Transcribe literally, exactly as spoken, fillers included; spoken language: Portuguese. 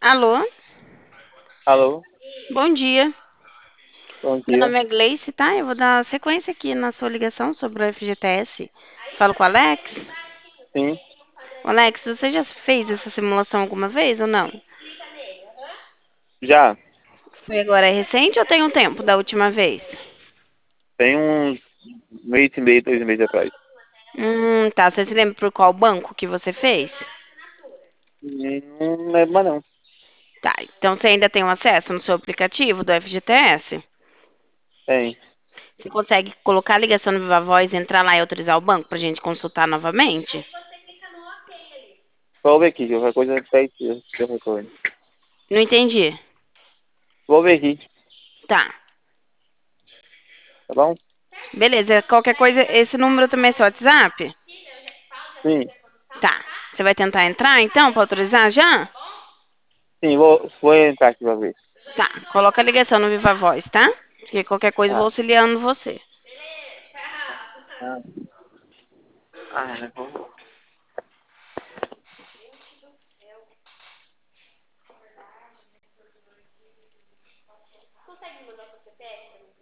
Alô, Alô, bom dia. bom Meu dia. nome é Gleice, tá? Eu vou dar sequência aqui na sua ligação sobre o F G T S. Falo com o Alex. Sim, Alex, você já fez essa simulação alguma vez ou não? já Foi agora, é recente ou tem um tempo da última vez? tem uns mês e meio, dois meses atrás. Hum, tá. Você se lembra por qual banco que você fez? Hum, Não lembro mais não. Tá, então você ainda tem um acesso no seu aplicativo do F G T S? Tem. Você consegue colocar a ligação no Viva Voz, entrar lá e autorizar o banco pra gente consultar novamente? Vou ver aqui, qualquer coisa pede que eu retorno. Não entendi. Vou ver aqui, Tá. tá bom? Beleza, qualquer coisa, esse número também é seu WhatsApp? Sim, Tá. Você vai tentar entrar então pra autorizar já? sim, vou, vou entrar aqui pra ver. Tá. Coloca a ligação no Viva Voz, tá? Porque qualquer coisa eu vou Ah, auxiliando você. ah, ah, vou-